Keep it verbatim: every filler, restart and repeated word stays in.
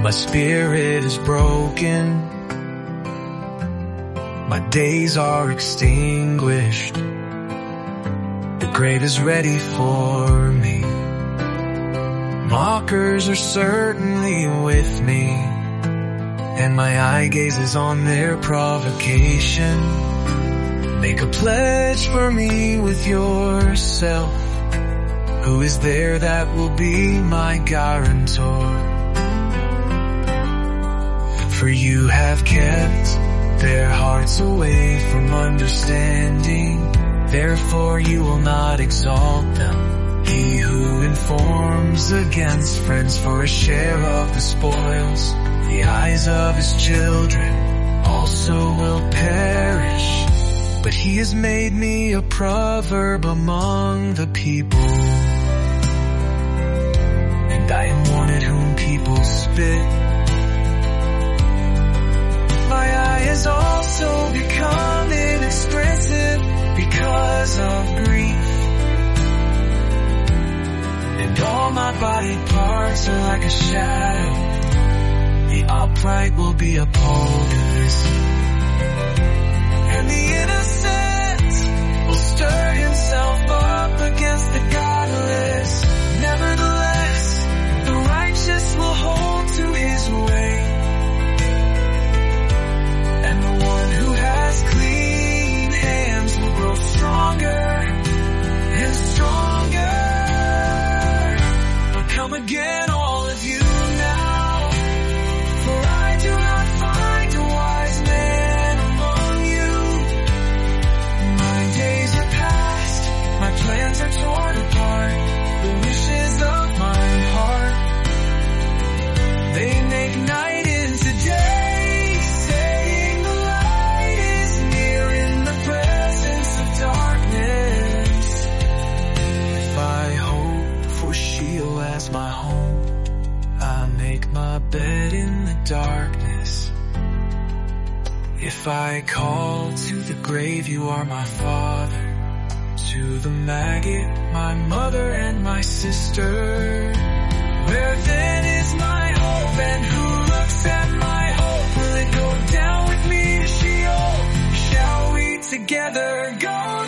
My spirit is broken, my days are extinguished. The grave is ready for me. Mockers are certainly with me, and my eye gazes on their provocation. Make a pledge for me with yourself. Who is there that will be my guarantor? For you have kept their hearts away from understanding. Therefore you will not exalt them. He who informs against friends for a share of the spoils, the eyes of his children also will perish. But he has made me a proverb among the people, and I am one at whom people spit. My eye has also become inexpressive because of grief, and all my body parts are like a shadow. The upright will be appalled at this, and the innocent will stir himself up against the godless. Nevertheless, the righteous will hold to his way, and the one who has clean hands will grow stronger and stronger. But come again, all of you now, for I do not find a wise man among you. My days are past, my plans are torn apart, the wishes of my heart, they make night into day, saying the light is near in the presence of darkness. If I hope for Sheol as my home, I make my bed in the darkness. If I call to the grave, you are my father. To the maggot, my mother and my sister. Where then is my hope, and who looks at my hope? Will it go down with me to Sheol? Shall we together go